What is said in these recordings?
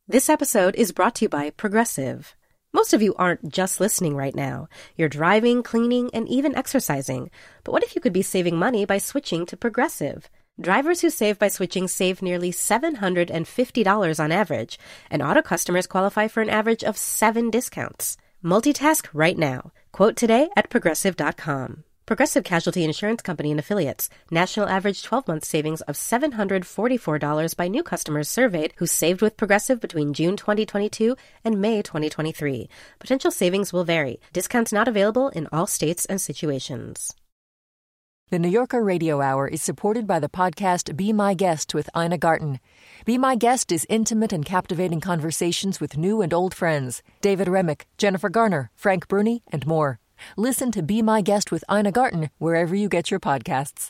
This episode is brought to you by Progressive. Most of you aren't just listening right now. You're driving, cleaning, and even exercising. But what if you could be saving money by switching to Progressive? Drivers who save by switching save nearly $750 on average, and auto customers qualify for an average of 7 discounts. Multitask right now. Quote today at Progressive.com. Progressive Casualty Insurance Company and Affiliates. National average 12-month savings of $744 by new customers surveyed who saved with Progressive between June 2022 and May 2023. Potential savings will vary. Discounts not available in all states and situations. The New Yorker Radio Hour is supported by the podcast Be My Guest with Ina Garten. Be My Guest is intimate and captivating conversations with new and old friends. David Remick, Jennifer Garner, Frank Bruni, and more. Listen to Be My Guest with Ina Garten wherever you get your podcasts.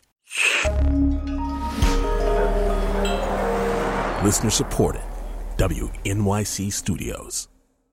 Listener supported. WNYC Studios.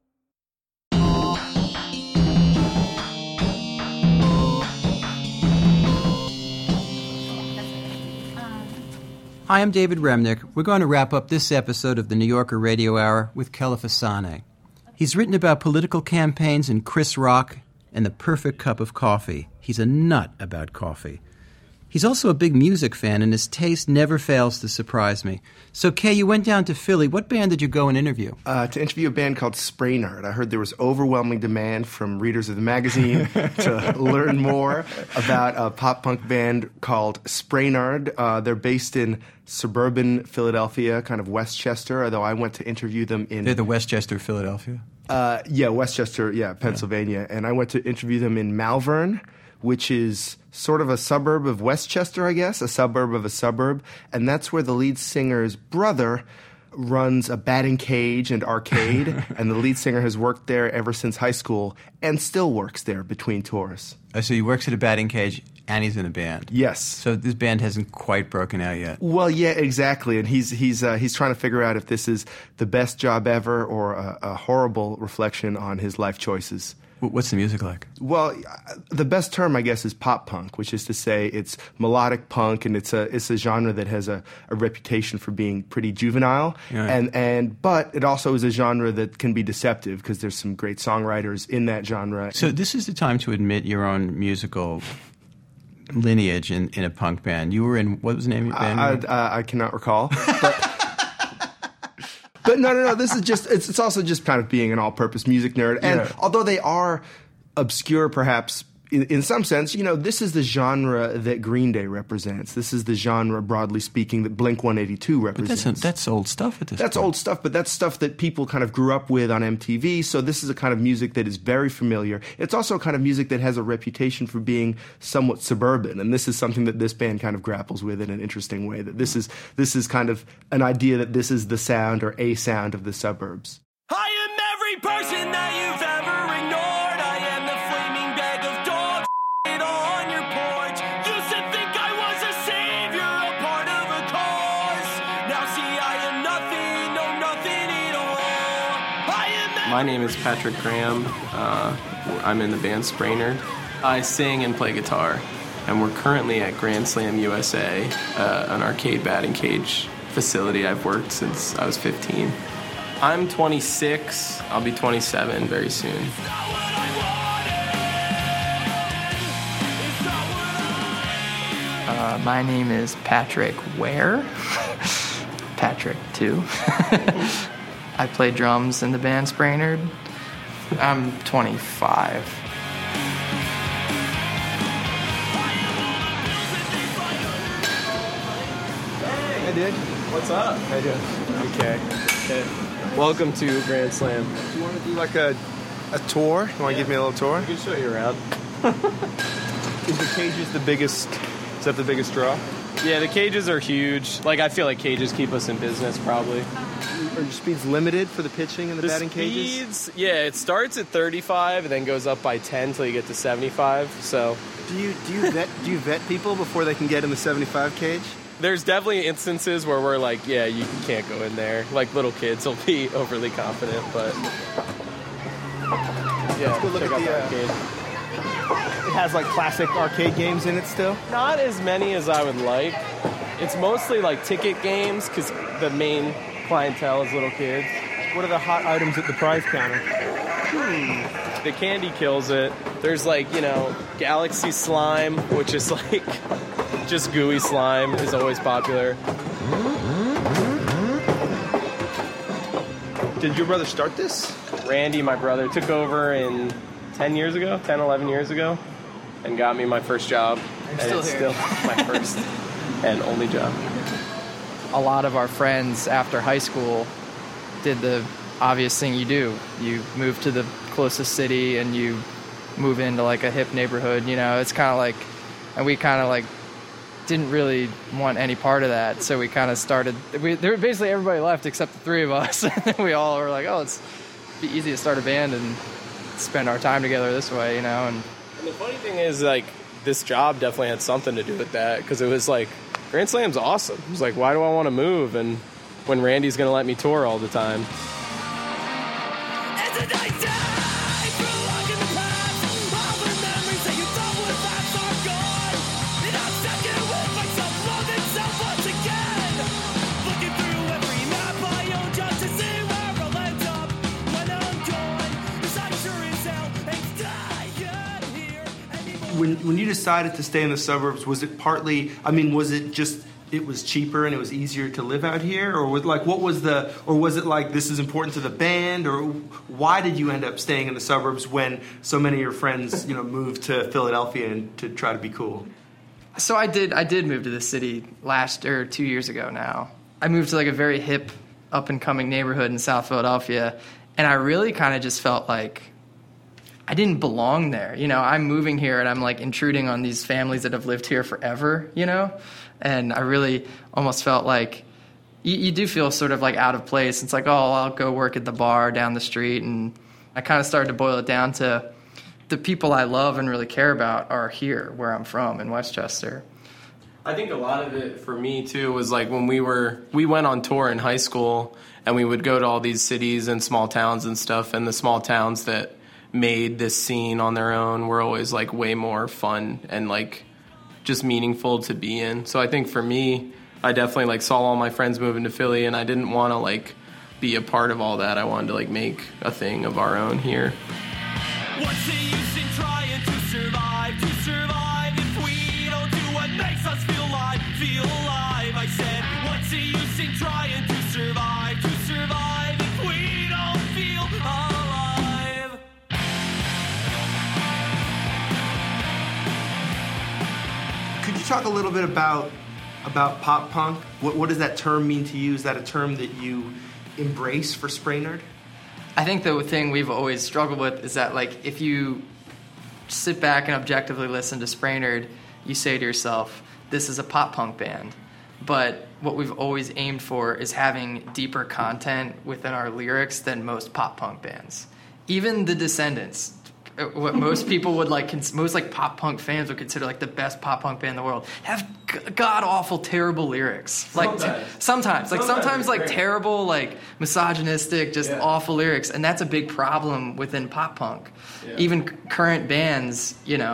Hi, I'm David Remnick. We're going to wrap up this episode of the New Yorker Radio Hour with Kelefa Sanneh. He's written about political campaigns and Chris Rock and the perfect cup of coffee. He's a nut about coffee. He's also a big music fan, and his taste never fails to surprise me. So, Kay, you went down to Philly. What band did you go and interview? To interview a band called Spraynard. I heard there was overwhelming demand from readers of the magazine to learn more about a pop-punk band called Spraynard. They're based in suburban Philadelphia, kind of Westchester, although I went to interview them in... They're the Westchester of Philadelphia? Westchester, Pennsylvania. Yeah. And I went to interview them in Malvern, which is sort of a suburb of Westchester, I guess, a suburb of a suburb. And that's where the lead singer's brother runs a batting cage and arcade. And the lead singer has worked there ever since high school and still works there between tours. Oh, so he works at a batting cage and he's in a band. Yes. So this band hasn't quite broken out yet. Well, yeah, exactly. And he's trying to figure out if this is the best job ever or a horrible reflection on his life choices. What's the music like? Well, the best term, I guess, is pop punk, which is to say it's melodic punk, and it's a genre that has a reputation for being pretty juvenile. Yeah. But it also is a genre that can be deceptive because there's some great songwriters in that genre. So this is the time to admit your own musical lineage in a punk band. You were in, what was the name of your band? I cannot recall. But no, this is just, it's also just kind of being an all-purpose music nerd. And although they are obscure perhaps in some sense, this is the genre that Green Day represents. This is the genre, broadly speaking, that Blink-182 represents. But that's old stuff at this point. That's old stuff, but that's stuff that people kind of grew up with on MTV, so this is a kind of music that is very familiar. It's also a kind of music that has a reputation for being somewhat suburban, and this is something that this band kind of grapples with in an interesting way, that this is kind of an idea that this is the sound or a sound of the suburbs. I am every person that you've ever ignored. I am the flaming bag of dog shit on your porch. Used to think I was a savior, a part of a cause. Now see, I am nothing, no nothing at all. My name is Patrick Graham. I'm in the band Spraynard. I sing and play guitar, and we're currently at Grand Slam USA, an arcade batting cage facility I've worked since I was 15. I'm 26. I'll be 27 very soon. My name is Patrick Ware. Patrick, too. I play drums in the band Spraynard. I'm 25. Hey, dude. What's up? How you doing? Okay. Welcome to Grand Slam. Do you want to do like a tour? You want to give me a little tour? I can show you around. Is the cages the biggest? Is that the biggest draw? Yeah, the cages are huge. I feel like cages keep us in business, probably. Are your speeds limited for the pitching and the batting cages? Yeah, it starts at 35 and then goes up by 10 till you get to 75. So, do you vet people before they can get in the 75 cage? There's definitely instances where we're like, yeah, you can't go in there. Like little kids will be overly confident, but yeah, let's go look at the arcade. It has like classic arcade games in it still? Not as many as I would like. It's mostly like ticket games because the main clientele is little kids. What are the hot items at the prize counter? The candy kills it. There's like, Galaxy Slime, which is like just gooey slime, is always popular. Did your brother start this? Randy, my brother, took over 11 years ago, and got me my first job. And it's still my first and only job. A lot of our friends after high school did the obvious thing you do. You move to the closest city and you move into like a hip neighborhood, it's kind of like, and we kind of like didn't really want any part of that. So we kind of started, basically everybody left except the three of us. And we all were like, oh, it's be easy to start a band and spend our time together this way, And the funny thing is, like, this job definitely had something to do with that, because it was like, Grand Slam's awesome. It was like, why do I want to move? And when Randy's going to let me tour all the time. It's a nice day for a walk in the past. All the memories that you thought would last are gone. And I'm stuck here with myself, loathing self once again. Looking through every map I own just to see where I'll end up when I'm gone. 'Cause I sure as hell ain't dying here anymore. When you decided to stay in the suburbs, was it partly, was it just it was cheaper and it was easier to live out here, or was it like this is important to the band, or why did you end up staying in the suburbs when so many of your friends moved to Philadelphia and to try to be cool? So I did move to the city 2 years ago now. I moved to like a very hip, up and coming neighborhood in South Philadelphia, and I really kind of just felt like I didn't belong there. I'm moving here and I'm like intruding on these families that have lived here forever, And I really almost felt like you do feel sort of like out of place. It's like, oh, I'll go work at the bar down the street. And I kind of started to boil it down to the people I love and really care about are here where I'm from in Westchester. I think a lot of it for me too was like when we went on tour in high school, and we would go to all these cities and small towns and stuff, and the small towns that made this scene on their own were always like way more fun and like just meaningful to be in. So I think for me, I definitely like saw all my friends moving to Philly, and I didn't want to like be a part of all that. I wanted to like make a thing of our own here. What's the use in trying to survive if we don't do what makes us feel alive, I said, what's the use in trying to survive if we don't feel alive? Could you talk a little bit about pop punk? What does that term mean to you? Is that a term that you embrace for Sprainerd? I think the thing we've always struggled with is that, like, if you sit back and objectively listen to Sprainerd, you say to yourself, this is a pop punk band. But what we've always aimed for is having deeper content within our lyrics than most pop punk bands. Even the Descendants, what most people would like, most like pop punk fans would consider like the best pop punk band in the world, have god awful terrible lyrics. Like sometimes like terrible, like misogynistic, just awful lyrics, and that's a big problem within pop punk. Yeah. Even current bands,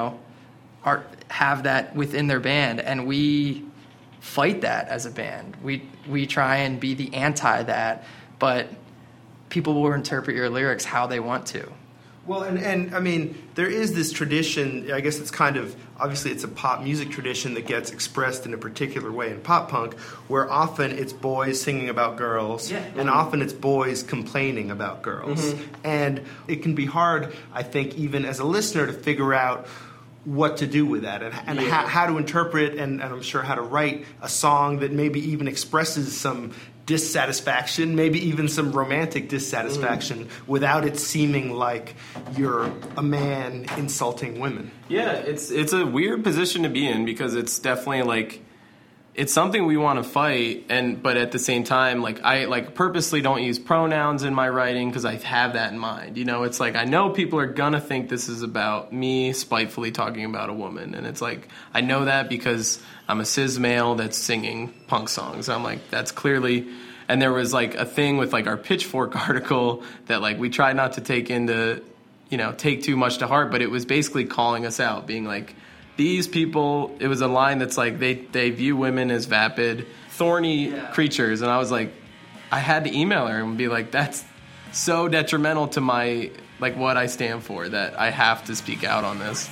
have that within their band, and we fight that as a band. We try and be the anti that, but people will interpret your lyrics how they want to. Well, and I mean, there is this tradition, I guess it's kind of, obviously it's a pop music tradition that gets expressed in a particular way in pop punk, where often it's boys singing about girls, and often it's boys complaining about girls. Mm-hmm. And it can be hard, I think, even as a listener to figure out what to do with that and how to interpret and I'm sure how to write a song that maybe even expresses some dissatisfaction, maybe even some romantic dissatisfaction, without it seeming like you're a man insulting women. Yeah, it's a weird position to be in, because it's definitely like it's something we want to fight, but at the same time, like I like purposely don't use pronouns in my writing because I have that in mind. It's like I know people are gonna think this is about me spitefully talking about a woman, and it's like I know that because I'm a cis male that's singing punk songs. I'm like, that's clearly. And there was like a thing with like our Pitchfork article that like we tried not to take too much to heart, but it was basically calling us out, being like, these people, it was a line that's like they view women as vapid, thorny creatures. And I was like, I had to email her and be like, that's so detrimental to my, like, what I stand for that I have to speak out on this.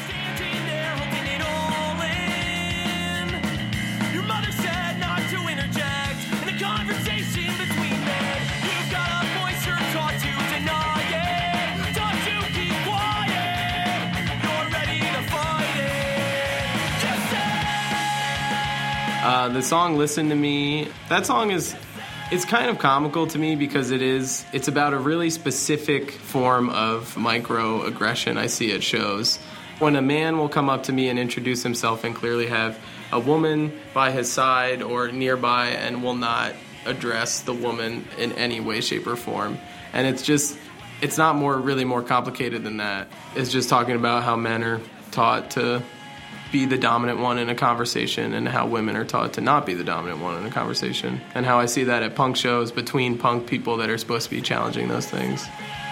The song Listen to Me, that song it's kind of comical to me because it's about a really specific form of microaggression I see at shows. When a man will come up to me and introduce himself and clearly have a woman by his side or nearby and will not address the woman in any way, shape, or form. And it's not really more complicated than that. It's just talking about how men are taught to be the dominant one in a conversation and how women are taught to not be the dominant one in a conversation, and how I see that at punk shows between punk people that are supposed to be challenging those things.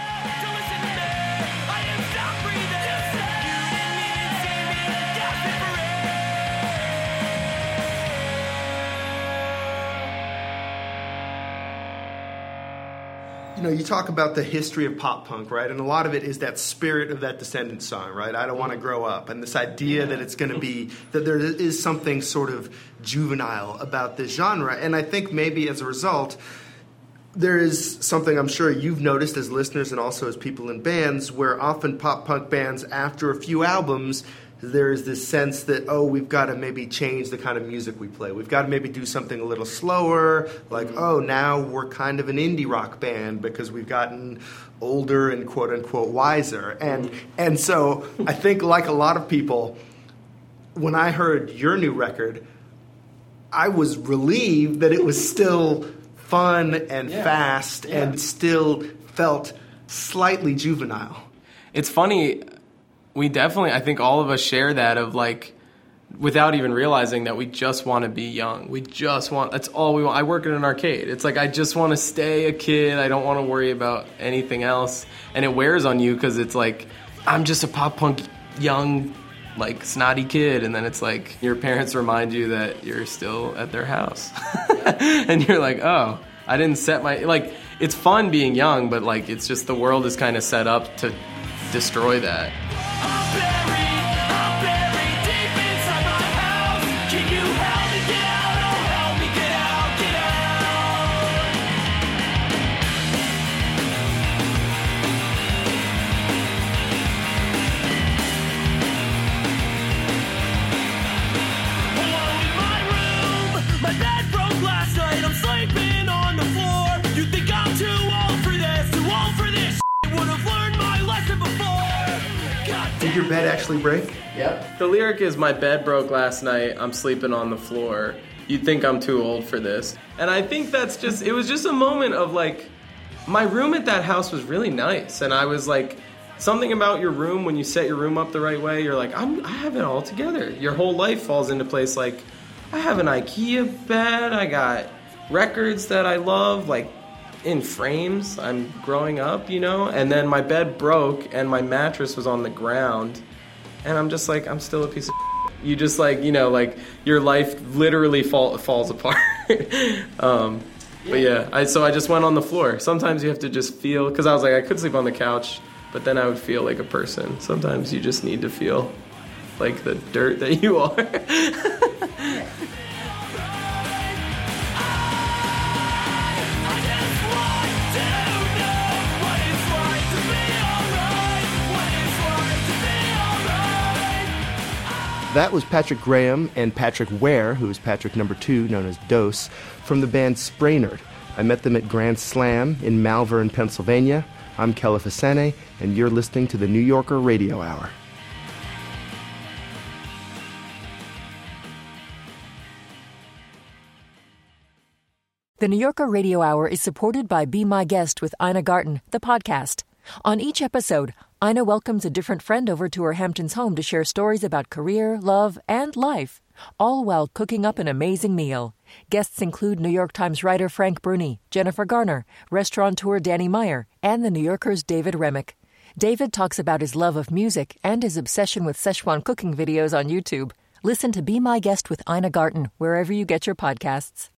You know, you talk about the history of pop punk, right? And a lot of it is that spirit of that Descendants song, right? I don't want to grow up. And this idea that it's going to be, that there is something sort of juvenile about this genre. And I think maybe as a result, there is something I'm sure you've noticed as listeners and also as people in bands, where often pop punk bands, after a few albums, there is this sense that, oh, we've got to maybe change the kind of music we play. We've got to maybe do something a little slower, like, oh, now we're kind of an indie rock band because we've gotten older and quote-unquote wiser. And so I think, like a lot of people, when I heard your new record, I was relieved that it was still fun and fast and still felt slightly juvenile. It's funny. I think all of us share that of, like, without even realizing that we just want to be young. That's all we want. I work in an arcade. It's like, I just want to stay a kid. I don't want to worry about anything else. And it wears on you because it's like, I'm just a pop punk young, like, snotty kid. And then it's like, your parents remind you that you're still at their house. And you're like, oh, I didn't set my, like, it's fun being young, but, like, it's just the world is kind of set up to destroy that. Did your bed actually break? Yep. The lyric is, my bed broke last night, I'm sleeping on the floor. You'd think I'm too old for this. And I think it was just a moment of, like, my room at that house was really nice. And I was like, something about your room, when you set your room up the right way, you're like, I have it all together. Your whole life falls into place. Like, I have an IKEA bed, I got records that I love, like, in frames. I'm growing up, you know? And then my bed broke and my mattress was on the ground. And I'm just like, I'm still a piece of shit. You just, like, you know, like, your life literally falls apart. But yeah, so I just went on the floor. Sometimes you have to just feel, because I was like, I could sleep on the couch, but then I would feel like a person. Sometimes you just need to feel like the dirt that you are. That was Patrick Graham and Patrick Ware, who is Patrick number 2, known as Dose, from the band Sprainerd. I met them at Grand Slam in Malvern, Pennsylvania. I'm Kela Fasane, and you're listening to the New Yorker Radio Hour. The New Yorker Radio Hour is supported by Be My Guest with Ina Garten, the podcast. On each episode, Ina welcomes a different friend over to her Hamptons home to share stories about career, love, and life, all while cooking up an amazing meal. Guests include New York Times writer Frank Bruni, Jennifer Garner, restaurateur Danny Meyer, and The New Yorker's David Remick. David talks about his love of music and his obsession with Szechuan cooking videos on YouTube. Listen to Be My Guest with Ina Garten wherever you get your podcasts.